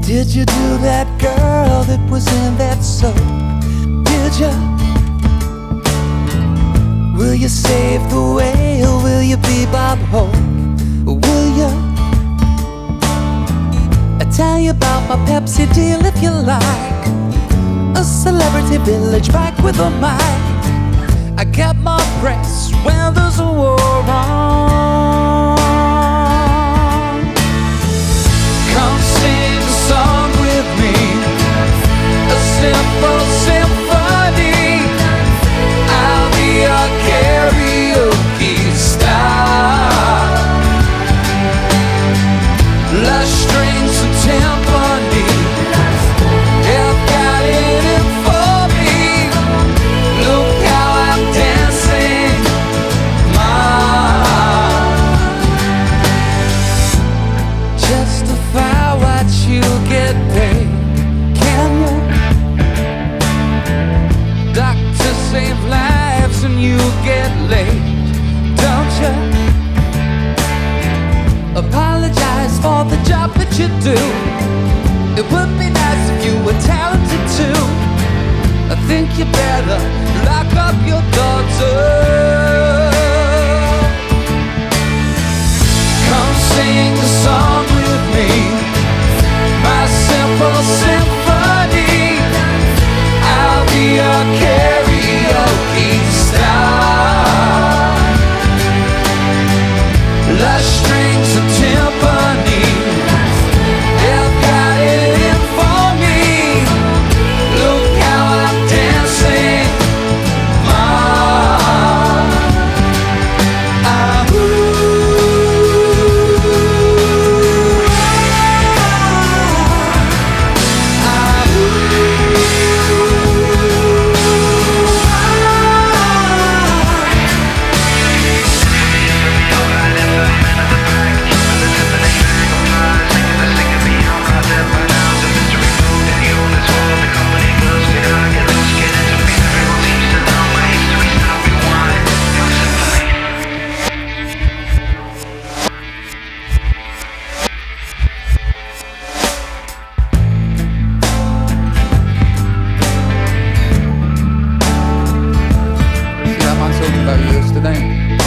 Did you do that, girl, that was in that soap? Did you? Will you save the whale? Will you be Bob Hope? Will you? I'll tell you about my Pepsi deal if you like. A celebrity village back with a mic. I get my press when there's a war on. Come sing a song with me, a simple symphony. I'll be your karaoke star. Lush strings and timpani have got it in for me. Look how I'm dancing, justify what you get paid, can you? Doctors save lives and you get laid, don't you? Apologize for the job that you do. It would be nice if you were talented too. I think you better lock up your daughter. Come sing a song with me, my simple symphony. I'll be your karaoke star. Lush strings and timpani have got it in for me. Look how I'm dancing, about you yesterday.